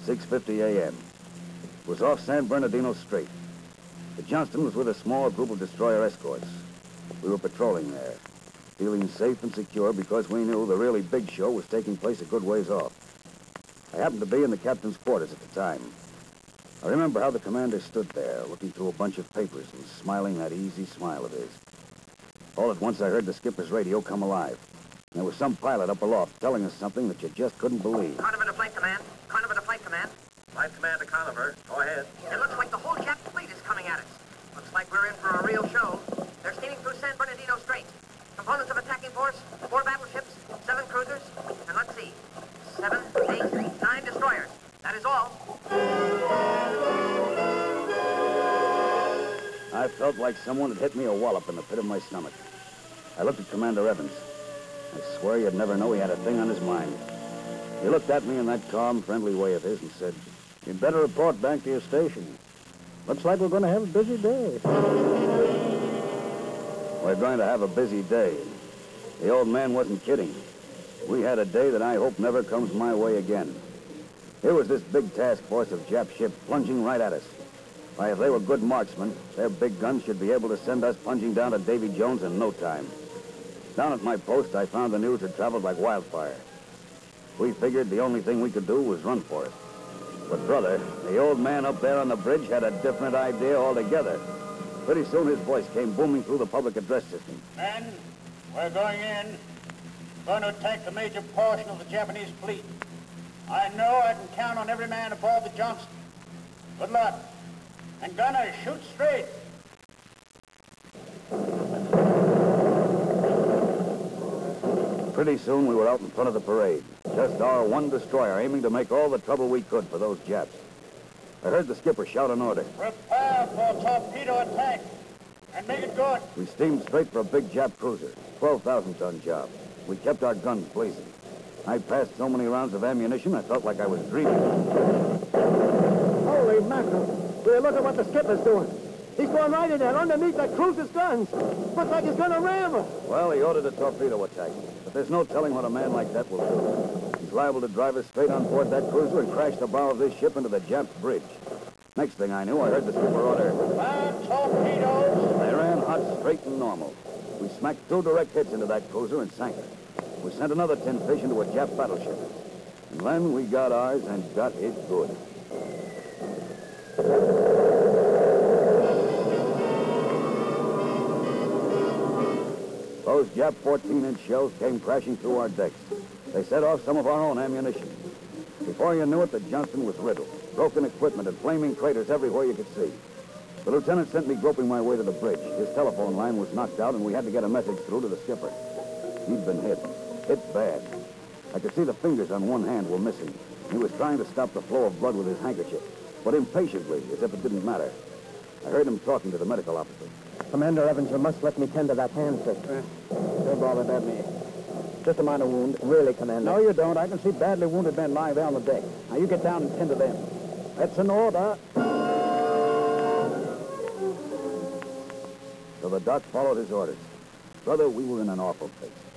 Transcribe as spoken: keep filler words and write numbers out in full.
six fifty a m It was off San Bernardino Strait. The Johnston was with a small group of destroyer escorts. We were patrolling there, feeling safe and secure because we knew the really big show was taking place a good ways off. I happened to be in the captain's quarters at the time. I remember how the commander stood there, looking through a bunch of papers and smiling that easy smile of his. All at once, I heard the skipper's radio come alive. And there was some pilot up aloft telling us something that you just couldn't believe. Conover to flight command. Conover to flight command. Flight command to Conover. Go ahead. It looks like the whole Jap fleet is coming at us. Looks like we're in for a real show. They're steaming through San Bernardino Strait. Components of attacking force, four battleships, seven cruisers, and let's see, seven, eight, nine destroyers. That is all. I felt like someone had hit me a wallop in the pit of my stomach. I looked at Commander Evans. I swear you'd never know he had a thing on his mind. He looked at me in that calm, friendly way of his and said, "You'd better report back to your station. Looks like we're going to have a busy day." We're going to have a busy day. The old man wasn't kidding. We had a day that I hope never comes my way again. Here was this big task force of Jap ships plunging right at us. Why, if they were good marksmen, their big guns should be able to send us plunging down to Davy Jones in no time. Down at my post, I found the news had traveled like wildfire. We figured the only thing we could do was run for it. But, brother, the old man up there on the bridge had a different idea altogether. Pretty soon his voice came booming through the public address system. Men, we're going in. Going to attack the major portion of the Japanese fleet. I know I can count on every man aboard the Johnston. Good luck. And gunners, shoot straight. Pretty soon we were out in front of the parade. Just our one destroyer aiming to make all the trouble we could for those Japs. I heard the skipper shout an order. Prepare for a torpedo attack. And make it good. We steamed straight for a big Jap cruiser. twelve thousand ton job. We kept our guns blazing. I passed so many rounds of ammunition, I felt like I was dreaming. Holy mackerel. Will, look at what the skipper's doing. He's going right in there, underneath that cruiser's guns. Looks like he's going to ram her. Well, he ordered a torpedo attack. But there's no telling what a man like that will do. He's liable to drive us straight on board that cruiser and crash the bow of this ship into the Jap bridge. Next thing I knew, I heard the skipper order. Fire torpedoes. They ran hot, straight, and normal. We smacked two direct hits into that cruiser and sank her. We sent another tin fish into a Jap battleship. And then we got ours and got it good. Those Jap fourteen-inch shells came crashing through our decks. They set off some of our own ammunition. Before you knew it, the Johnston was riddled. Broken equipment and flaming craters everywhere you could see. The lieutenant sent me groping my way to the bridge. His telephone line was knocked out, and we had to get a message through to the skipper. He'd been hit. Hit bad. I could see the fingers on one hand were missing. He was trying to stop the flow of blood with his handkerchief, but impatiently, as if it didn't matter. I heard him talking to the medical officer. Commander Evans, you must let me tend to that hand, sir. Don't bother about me. Just a minor wound. Really, Commander. No, you don't. I can see badly wounded men lying there on the deck. Now, you get down and tend to them. That's an order. So the doc followed his orders. Brother, we were in an awful place.